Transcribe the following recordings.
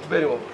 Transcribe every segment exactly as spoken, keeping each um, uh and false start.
بریم بابا.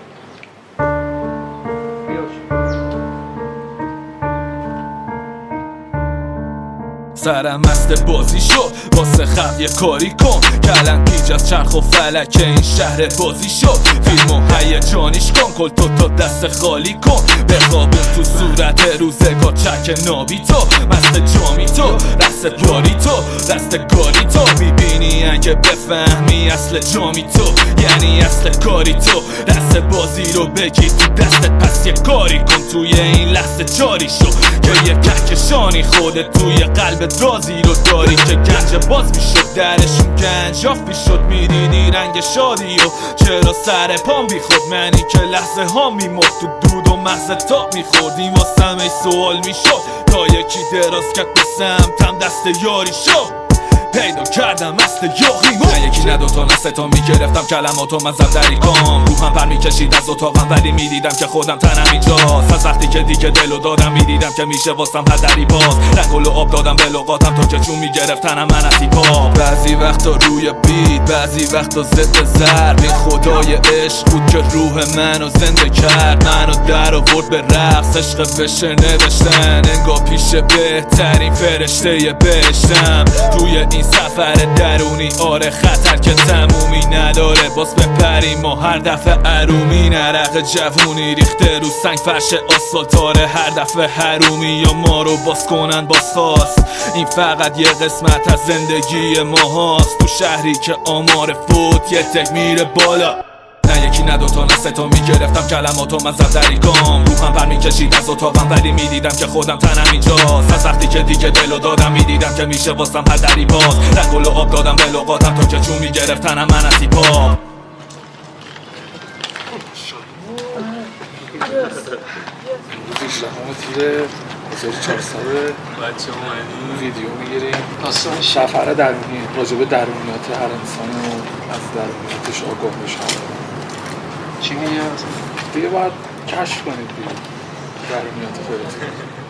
سرم مست بازی شد واسه خلق یه کاری کن کلم پیج از چرخ و فلک این شهر بازی شد فیلم و هیجانیش کن کل تو تا دست خالی کن بخوابون تو صورت روزگار چک نابی تو مست جامی تو رست پاری تو رستگاری تو میبینی اگه بفهمی اصل جامی تو یعنی اصل کاری تو دست بازی رو بگی تو دستت پس یه کاری کن توی این لحظه جاری شو که یه کهکشانی خودت توی قلب رازی رو داری که گنج باز میشد درشون گنجاف میشد میدیدی رنگ شادی و چرا سر پام بی خود منی که لحظه ها میمرد تو دود و مغز تاب میخوردیم واسم ای سوال میشد تا یکی دراز کرد به سمتم دست یاری شد پیدا کردم مست یاقی نه یکی نه دوتا نه ستا میگرفتم کلماتو من زبدری کام روحم پر میکشید از اتاقم ولی میدیدم که خودم تنم اینجاست از وقتی که دیگه دلو دادم میدیدم که میشه واسم هدری باز رنگل و آب دادم به لغاتم تا که چون میگرفت تنم من از هیپاپ بعضی وقتا روی بیت بعضی وقتا ضد ضرب این خدای عشق بود که روح منو زنده کرد منو در آورد به رقص عشق بشه نوشتن انگار پیش بهترین فرشته بهشتم توی این سفر درونی آره خطر که تمومی نداره باز بپریم ما هر دفعه عرومی نرق جوونی ریخته رو سنگ فرش آسفالتاره هر دفعه حرومی یا ما رو باز کنن باز خواست این فقط یه قسمت از زندگی ما هاست تو شهری که آمار فوت یه تک میره بالا نه یکی نه دوتا نه ستا میگرفتم کلماتو من زبدری کام روحم پر میکشید از اتاقم ولی میدیدم که خودم تنم اینجاست از وقتی که دیگه دلو دادم میدیدم که میشه واسم هدری باز رنگل و آب دادم به لغاتم تا که چون میگرفت تنم من از هیپاپ هزار و چهارصد بچه اومدیم ویدیو میگیریم داستان سفر درونی راجب درونیات هر انسان و از درونیاتش آگاه بشن چی میگه؟ دیگه باید کشف کنید دیگه درونیات خودتون